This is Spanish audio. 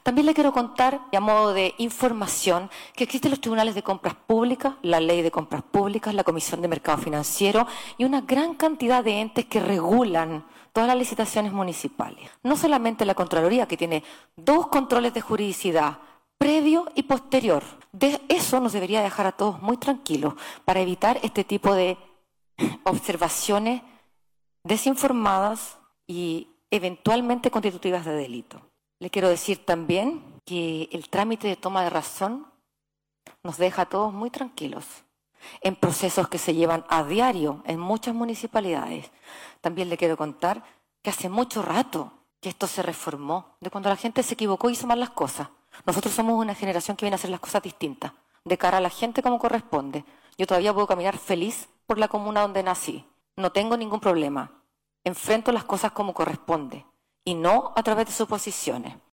También le quiero contar, a modo de información, que existen los tribunales de compras públicas, la ley de compras públicas, la Comisión de Mercado Financiero y una gran cantidad de entes que regulan todas las licitaciones municipales. No solamente la Contraloría, que tiene 2 controles de juridicidad, previo y posterior. De eso nos debería dejar a todos muy tranquilos para evitar este tipo de observaciones desinformadas y eventualmente constitutivas de delito. Le quiero decir también que el trámite de toma de razón nos deja a todos muy tranquilos en procesos que se llevan a diario en muchas municipalidades. También le quiero contar que hace mucho rato que esto se reformó, de cuando la gente se equivocó y hizo mal las cosas. Nosotros somos una generación que viene a hacer las cosas distintas, de cara a la gente como corresponde. Yo todavía puedo caminar feliz por la comuna donde nací. No tengo ningún problema. Enfrento las cosas como corresponde y no a través de suposiciones.